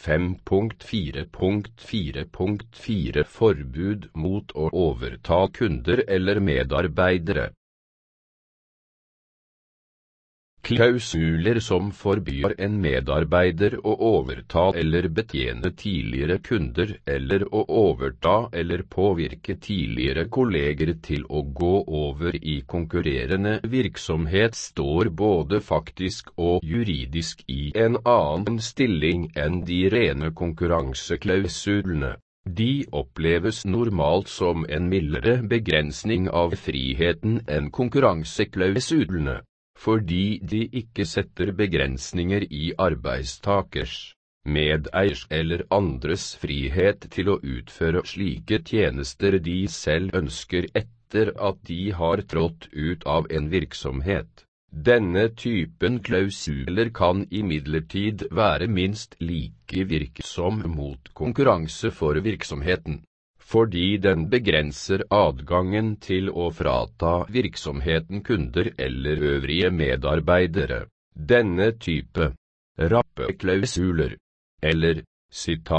5.4.4.4 Forbud mot å overta kunder eller medarbeidere. Klausuler som forbyr en medarbeider å overta eller betjene tidligere kunder eller å overta eller påvirke tidligere kolleger til å gå over i konkurrerende virksomhet står både faktisk og juridisk i en annen stilling enn de rene konkurranseklausulene. De oppleves normalt som en mildere begrensning av friheten enn konkurranseklausulene, fordi de ikke setter begrensninger i arbeidstakers, medeiers eller andres frihet til å utføre slike tjenester de selv ønsker etter at de har trådt ut av en virksomhet. Denne typen klausuler kan imidlertid være minst like virksom mot konkurranse for virksomheten, fordi den begrenser adgangen til å frata virksomheten kunder eller øvrige medarbeidere. Denne type rappeklausuler, eller